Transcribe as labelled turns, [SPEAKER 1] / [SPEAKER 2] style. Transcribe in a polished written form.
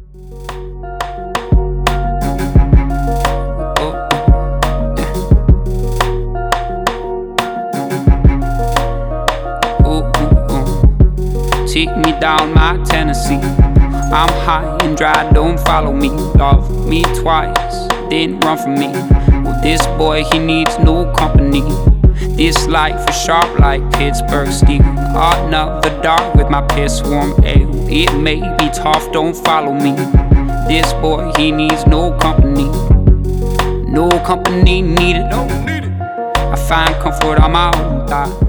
[SPEAKER 1] Take me down my Tennessee. I'm high and dry, don't follow me. Love me twice, then run from me. Well, this boy, he needs no company. This life is sharp like Pittsburgh steel. Another dark with my piss warm ale. It may be tough, don't follow me. This boy, he needs no company. No company needed. I find comfort on my own thoughts.